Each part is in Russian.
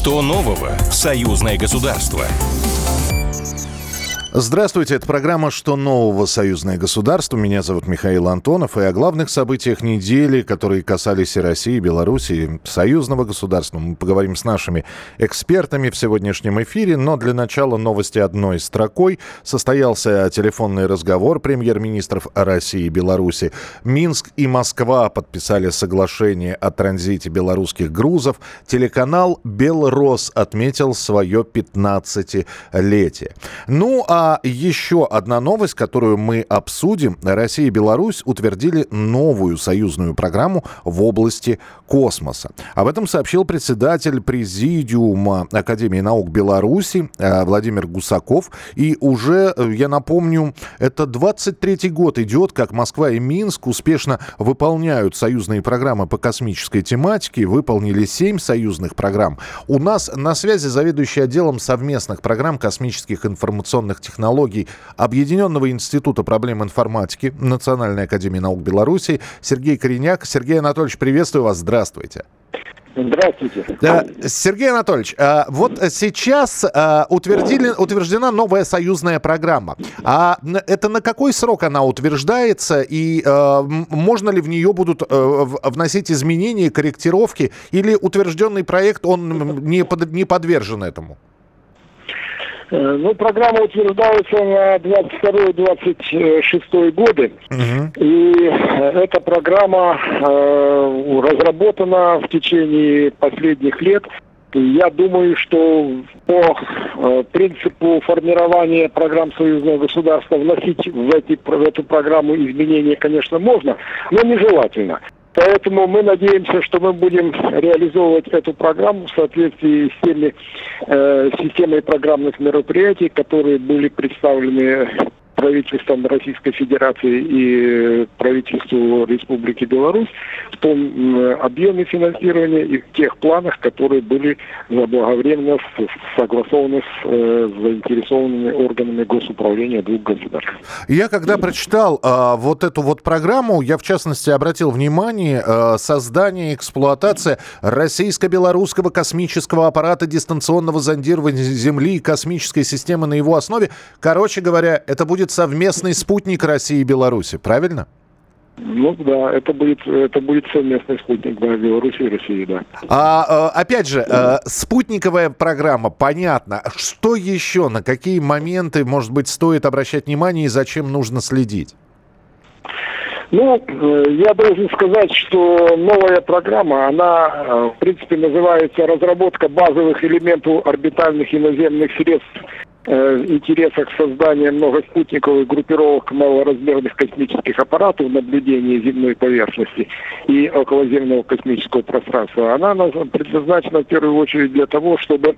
Что нового в союзное государство? Здравствуйте, это программа «Что нового? Союзное государство». Меня зовут Михаил Антонов. И о главных событиях недели, которые касались и России, и Беларуси, и союзного государства, мы поговорим с нашими экспертами в сегодняшнем эфире. Но для начала новости одной строкой. Состоялся телефонный разговор премьер-министров России и Беларуси. Минск и Москва подписали соглашение о транзите белорусских грузов. Телеканал «Белрос» отметил свое 15-летие. Ну, а еще одна новость, которую мы обсудим. Россия и Беларусь утвердили новую союзную программу в области космоса. Об этом сообщил председатель Президиума Академии наук Беларуси Владимир Гусаков. И уже, я напомню, это 23-й год идет, как Москва и Минск успешно выполняют союзные программы по космической тематике. Выполнили 7 союзных программ. У нас на связи заведующий отделом совместных программ космических информационных технологий Объединенного института проблем информатики Национальной академии наук Беларуси Сергей Кореняк. Сергей Анатольевич, приветствую вас. Здравствуйте. Здравствуйте. Сергей Анатольевич, вот сейчас утверждена новая союзная программа. А это на какой срок она утверждается? И можно ли в нее будут вносить изменения, корректировки? Или утвержденный проект, он не подвержен этому? Ну, программа утверждается на 22-26 годы. И эта программа разработана в течение последних лет. Я думаю, что по принципу формирования программ союзного государства вносить в эту программу изменения, конечно, можно, но нежелательно. Поэтому мы надеемся, что мы будем реализовывать эту программу в соответствии с теми системой программных мероприятий, которые были представлены правительством Российской Федерации и правительству Республики Беларусь в том объеме финансирования и в тех планах, которые были заблаговременно согласованы с заинтересованными органами госуправления двух государств. Я когда прочитал вот эту вот программу, я в частности обратил внимание создание и эксплуатация российско-белорусского космического аппарата дистанционного зондирования Земли и космической системы на его основе. Короче говоря, это будет совместный спутник России и Беларуси, правильно? Ну да, это будет совместный спутник Беларуси и России, да. Опять же, спутниковая программа, понятно. Что еще, на какие моменты, может быть, стоит обращать внимание и зачем нужно следить? Ну, я должен сказать, что новая программа, она, в принципе, называется «Разработка базовых элементов орбитальных и наземных средств в интересах создания многоспутниковых группировок малоразмерных космических аппаратов наблюдения земной поверхности и околоземного космического пространства». Она предназначена в первую очередь для того, чтобы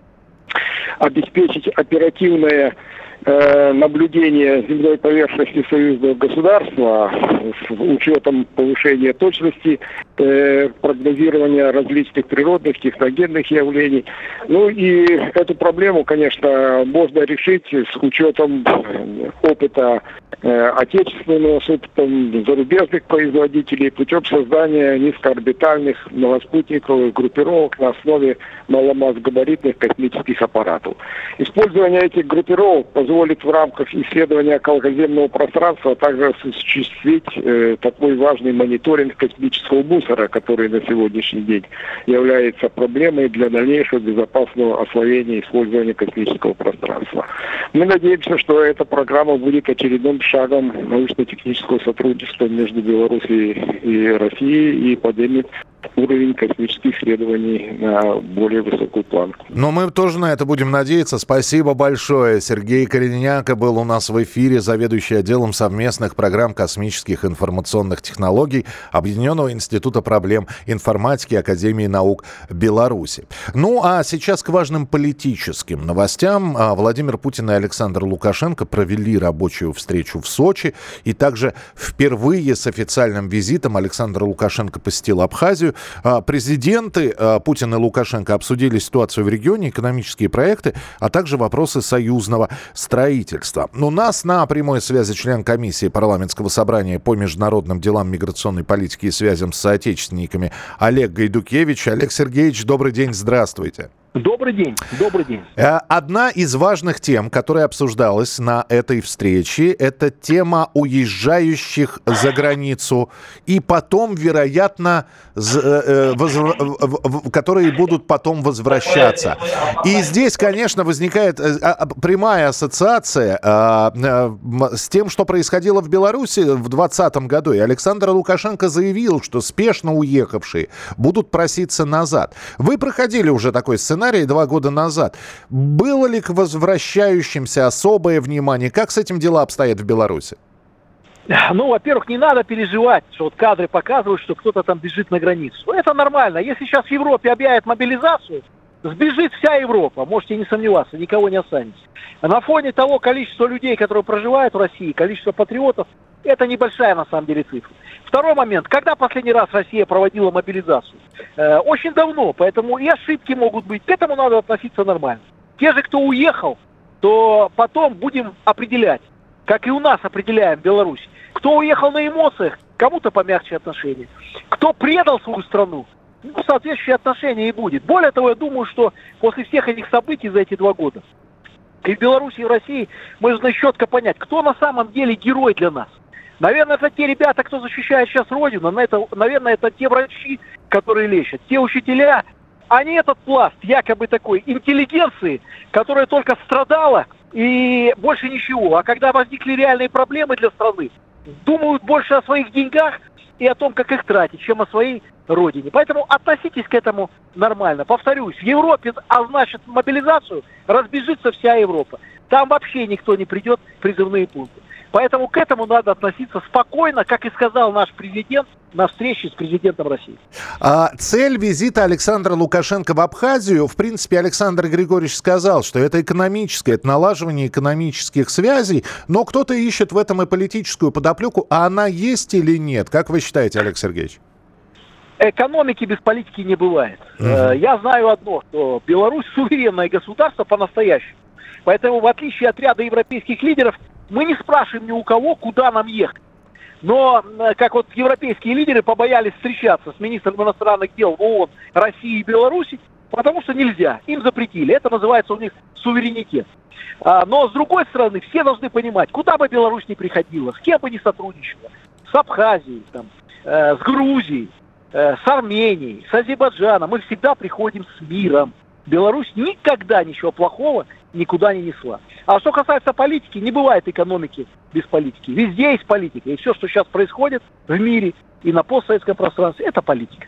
обеспечить оперативное наблюдение земной поверхности союзного государства с учетом повышения точности прогнозирования различных природных, техногенных явлений. Ну и эту проблему, конечно, можно решить с учетом опыта отечественного, с опытом зарубежных производителей путем создания низкоорбитальных многоспутниковых группировок на основе маломассгабаритных космических аппаратов. Использование этих группировок позволит в рамках исследования околоземного пространства также осуществить такой важный мониторинг космического мусора, который на сегодняшний день является проблемой для дальнейшего безопасного освоения и использования космического пространства. Мы надеемся, что эта программа будет очередным шагом научно-технического сотрудничества между Беларусью и Россией и поднимет уровень космических исследований на более высокую планку. Но мы тоже на это будем надеяться. Спасибо большое. Сергей Кореняк был у нас в эфире, заведующий отделом совместных программ космических информационных технологий Объединенного института проблем информатики Академии наук Беларуси. Ну а сейчас к важным политическим новостям. Владимир Путин и Александр Лукашенко провели рабочую встречу в Сочи. И также впервые с официальным визитом Александр Лукашенко посетил Абхазию. Президенты Путин и Лукашенко обсудили ситуацию в регионе, экономические проекты, а также вопросы союзного строительства. У нас на прямой связи член комиссии парламентского собрания по международным делам, миграционной политике и связям с соотечественниками Олег Гайдукевич. Олег Сергеевич, добрый день, здравствуйте. Добрый день, добрый день. Одна из важных тем, которая обсуждалась на этой встрече, это тема уезжающих за границу и потом, вероятно, которые будут потом возвращаться. И здесь, конечно, возникает прямая ассоциация с тем, что происходило в Беларуси в 2020 году. И Александр Лукашенко заявил, что спешно уехавшие будут проситься назад. Вы проходили уже такой сценарий 2 года назад. Было ли к возвращающимся особое внимание? Как с этим дела обстоят в Беларуси? Ну, во-первых, не надо переживать, что вот кадры показывают, что кто-то там бежит на границу. Это нормально. Если сейчас в Европе объявят мобилизацию, сбежит вся Европа. Можете не сомневаться, никого не останется. А на фоне того количества людей, которые проживают в России, количество патриотов, это небольшая на самом деле цифра. Второй момент. Когда последний раз Россия проводила мобилизацию? Очень давно, поэтому и ошибки могут быть. К этому надо относиться нормально. Те же, кто уехал, то потом будем определять, как и у нас определяем в Беларуси. Кто уехал на эмоциях, кому-то помягче отношения. Кто предал свою страну, соответствующее отношение и будет. Более того, я думаю, что после всех этих событий за эти 2 года и в Беларуси, и в России мы должны четко понять, кто на самом деле герой для нас. Наверное, это те ребята, кто защищает сейчас Родину. Наверное, это те врачи, которые лечат. Те учителя. А не этот пласт якобы такой интеллигенции, которая только страдала и больше ничего. А когда возникли реальные проблемы для страны, думают больше о своих деньгах и о том, как их тратить, чем о своей родине. Поэтому относитесь к этому нормально. Повторюсь, в Европе, а значит мобилизацию, разбежится вся Европа. Там вообще никто не придет в призывные пункты. Поэтому к этому надо относиться спокойно, как и сказал наш президент на встрече с президентом России. Цель визита Александра Лукашенко в Абхазию, в принципе, Александр Григорьевич сказал, что это экономическое, это налаживание экономических связей, но кто-то ищет в этом и политическую подоплеку, а она есть или нет? Как вы считаете, Олег Сергеевич? Экономики без политики не бывает. Я знаю одно, что Беларусь суверенное государство по-настоящему. Поэтому, в отличие от ряда европейских лидеров, мы не спрашиваем ни у кого, куда нам ехать. Но, как вот европейские лидеры побоялись встречаться с министром иностранных дел ООН России и Беларуси, потому что нельзя, им запретили. Это называется у них суверенитет. Но, с другой стороны, все должны понимать, куда бы Беларусь ни приходила, с кем бы ни сотрудничала, с Абхазией, там, с Грузией, с Арменией, с Азербайджаном, мы всегда приходим с миром. Беларусь никогда ничего плохого никуда не несла. А что касается политики, не бывает экономики без политики. Везде есть политика. И все, что сейчас происходит в мире и на постсоветском пространстве, это политика.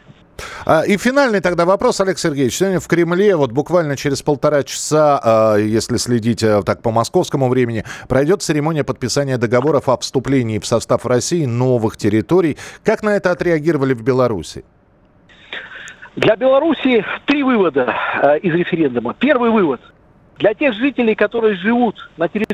И финальный тогда вопрос, Олег Сергеевич. Сегодня в Кремле, вот буквально через 1,5 часа, если следить так по московскому времени, пройдет церемония подписания договоров о вступлении в состав России новых территорий. Как на это отреагировали в Беларуси? Для Беларуси 3 вывода из референдума. Первый вывод. Для тех жителей, которые живут на этих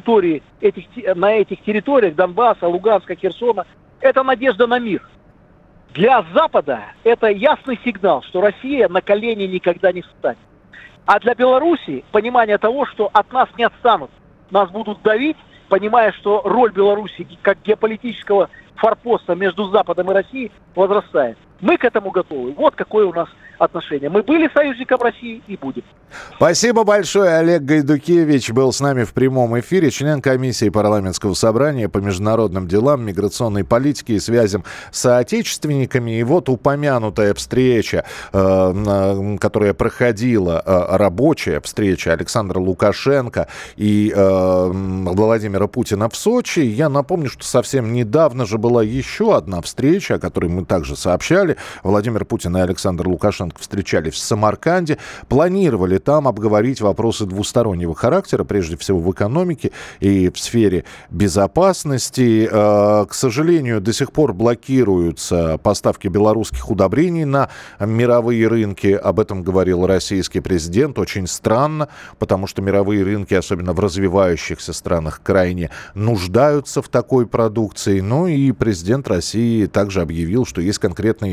территориях Донбасса, Луганска, Херсона, это надежда на мир. Для Запада это ясный сигнал, что Россия на колени никогда не встанет. А для Беларуси понимание того, что от нас не отстанут, нас будут давить, понимая, что роль Беларуси как геополитического форпоста между Западом и Россией возрастает. Мы к этому готовы. Вот какое у нас отношение. Мы были союзником России и будем. Спасибо большое. Олег Гайдукевич был с нами в прямом эфире, член комиссии парламентского собрания по международным делам, миграционной политике и связям с соотечественниками. И вот упомянутая встреча, которая проходила, рабочая встреча Александра Лукашенко и Владимира Путина в Сочи. Я напомню, что совсем недавно же была еще одна встреча, о которой мы также сообщали. Владимир Путин и Александр Лукашенко встречались в Самарканде, планировали там обговорить вопросы двустороннего характера, прежде всего в экономике и в сфере безопасности. К сожалению, до сих пор блокируются поставки белорусских удобрений на мировые рынки. Об этом говорил российский президент. Очень странно, потому что мировые рынки, особенно в развивающихся странах, крайне нуждаются в такой продукции. Ну и президент России также объявил, что есть конкретные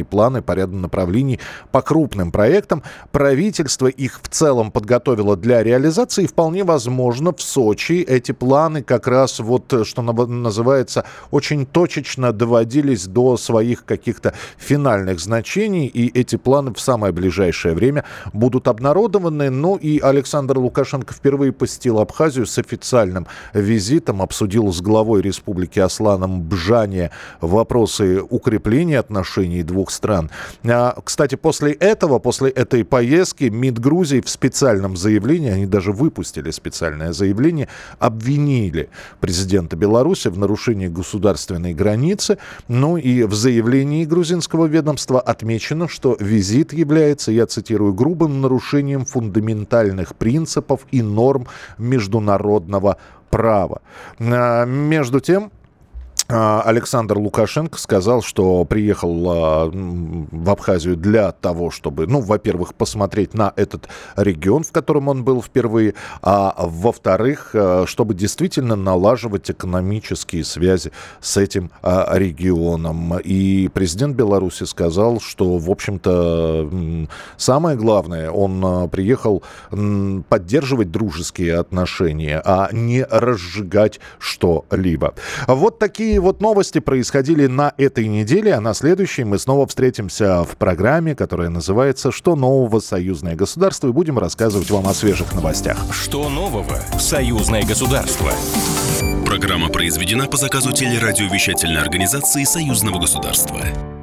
планы по ряду направлений по крупным проектам. Правительство их в целом подготовило для реализации. И вполне возможно, в Сочи эти планы как раз, вот, что называется, очень точечно доводились до своих каких-то финальных значений. И эти планы в самое ближайшее время будут обнародованы. Ну и Александр Лукашенко впервые посетил Абхазию с официальным визитом, обсудил с главой республики Асланом Бжане вопросы укрепления отношений двух стран. Кстати, после этой поездки МИД Грузии в специальном заявлении, они даже выпустили специальное заявление, обвинили президента Беларуси в нарушении государственной границы. Ну и в заявлении грузинского ведомства отмечено, что визит является, я цитирую, грубым нарушением фундаментальных принципов и норм международного права. Между тем, Александр Лукашенко сказал, что приехал в Абхазию для того, чтобы, во-первых, посмотреть на этот регион, в котором он был впервые, а во-вторых, чтобы действительно налаживать экономические связи с этим регионом. И президент Беларуси сказал, что, в общем-то, самое главное, он приехал поддерживать дружеские отношения, а не разжигать что-либо. Вот такие вот новости происходили на этой неделе, а на следующей мы снова встретимся в программе, которая называется «Что нового? Союзное государство», и будем рассказывать вам о свежих новостях. Что нового? Союзное государство. Программа произведена по заказу телерадиовещательной организации Союзного государства.